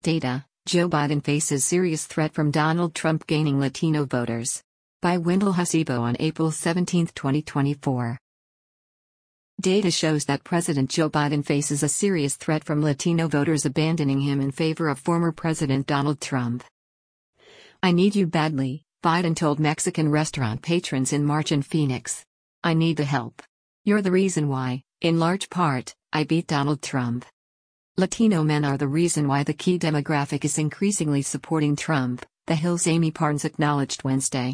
Data: Joe Biden faces serious threat from Donald Trump gaining Latino voters. By Wendell Hasibo on April 17, 2024. Data shows that President Joe Biden faces a serious threat from Latino voters abandoning him in favor of former President Donald Trump. "I need you badly," Biden told Mexican restaurant patrons in March in Phoenix. "I need the help. You're the reason why, in large part, I beat Donald Trump." Latino men are the reason why the key demographic is increasingly supporting Trump, The Hill's Amy Parnes acknowledged Wednesday.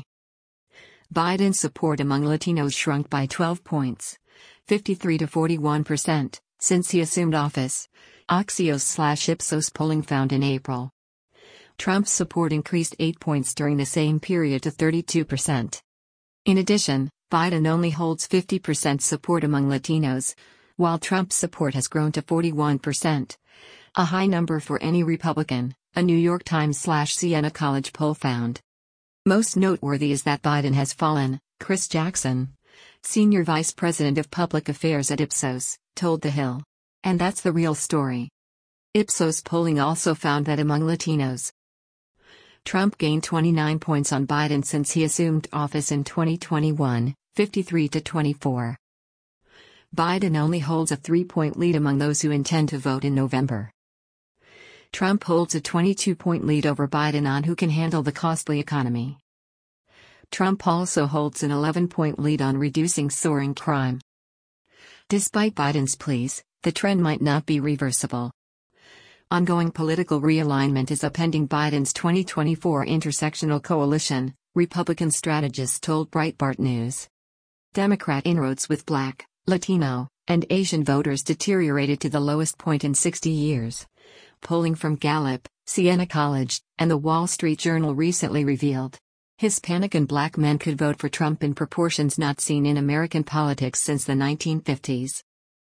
Biden's support among Latinos shrunk by 12 points, 53 to 41%, since he assumed office, Axios/Ipsos polling found in April. Trump's support increased 8 points during the same period to 32%. In addition, Biden only holds 50% support among Latinos, while Trump's support has grown to 41%, a high number for any Republican, a New York Times/Siena College poll found. Most noteworthy is that Biden has fallen, Chris Jackson, senior vice president of public affairs at Ipsos, told The Hill. And that's the real story. Ipsos polling also found that among Latinos, Trump gained 29 points on Biden since he assumed office in 2021, 53 to 24. Biden only holds a 3-point lead among those who intend to vote in November. Trump holds a 22-point lead over Biden on who can handle the costly economy. Trump also holds an 11-point lead on reducing soaring crime. Despite Biden's pleas, the trend might not be reversible. Ongoing political realignment is upending Biden's 2024 intersectional coalition, Republican strategists told Breitbart News. Democrat inroads with Black, Latino, and Asian voters deteriorated to the lowest point in 60 years. Polling from Gallup, Siena College, and The Wall Street Journal recently revealed Hispanic and Black men could vote for Trump in proportions not seen in American politics since the 1950s.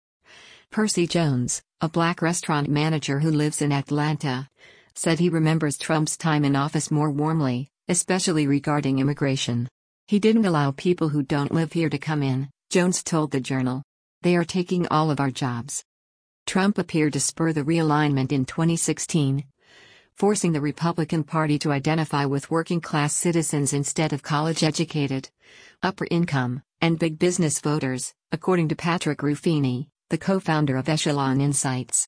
Percy Jones, a Black restaurant manager who lives in Atlanta, said he remembers Trump's time in office more warmly, especially regarding immigration. "He didn't allow people who don't live here to come in," Jones told the Journal. "They are taking all of our jobs." Trump appeared to spur the realignment in 2016, forcing the Republican Party to identify with working-class citizens instead of college-educated, upper-income, and big business voters, according to Patrick Ruffini, the co-founder of Echelon Insights.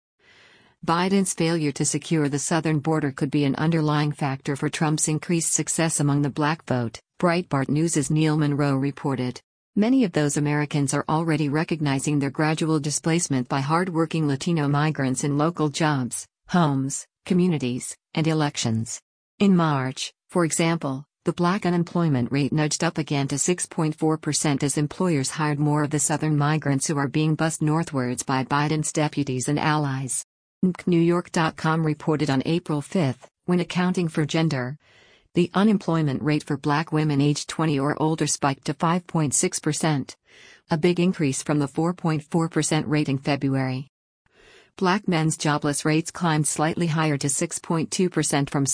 Biden's failure to secure the southern border could be an underlying factor for Trump's increased success among the Black vote, Breitbart News' Neil Monroe reported. Many of those Americans are already recognizing their gradual displacement by hard-working Latino migrants in local jobs, homes, communities, and elections. In March, for example, the Black unemployment rate nudged up again to 6.4% as employers hired more of the southern migrants who are being bused northwards by Biden's deputies and allies. NewYork.com reported on April 5, when accounting for gender, the unemployment rate for Black women aged 20 or older spiked to 5.6%, a big increase from the 4.4% rate in February. Black men's jobless rates climbed slightly higher to 6.2% from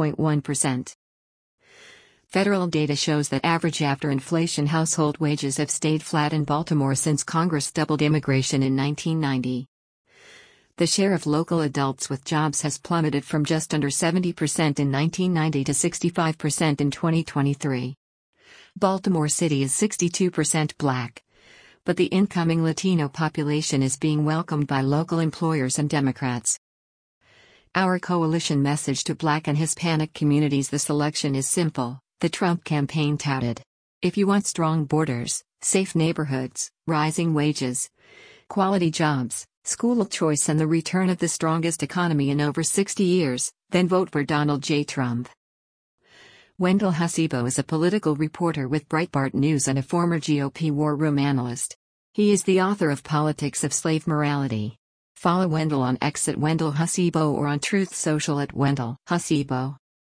6.1%. Federal data shows that average after-inflation household wages have stayed flat in Baltimore since Congress doubled immigration in 1990. The share of local adults with jobs has plummeted from just under 70% in 1990 to 65% in 2023. Baltimore City is 62% Black, but the incoming Latino population is being welcomed by local employers and Democrats. Our coalition message to Black and Hispanic communities: the selection is simple, the Trump campaign touted. If you want strong borders, safe neighborhoods, rising wages, quality jobs, school choice, and the return of the strongest economy in over 60 years, then vote for Donald J. Trump. Wendell Hasibo is a political reporter with Breitbart News and a former GOP war room analyst. He is the author of Politics of Slave Morality. Follow Wendell on X at Wendell Hasibo or on Truth Social at Wendell Hasibo.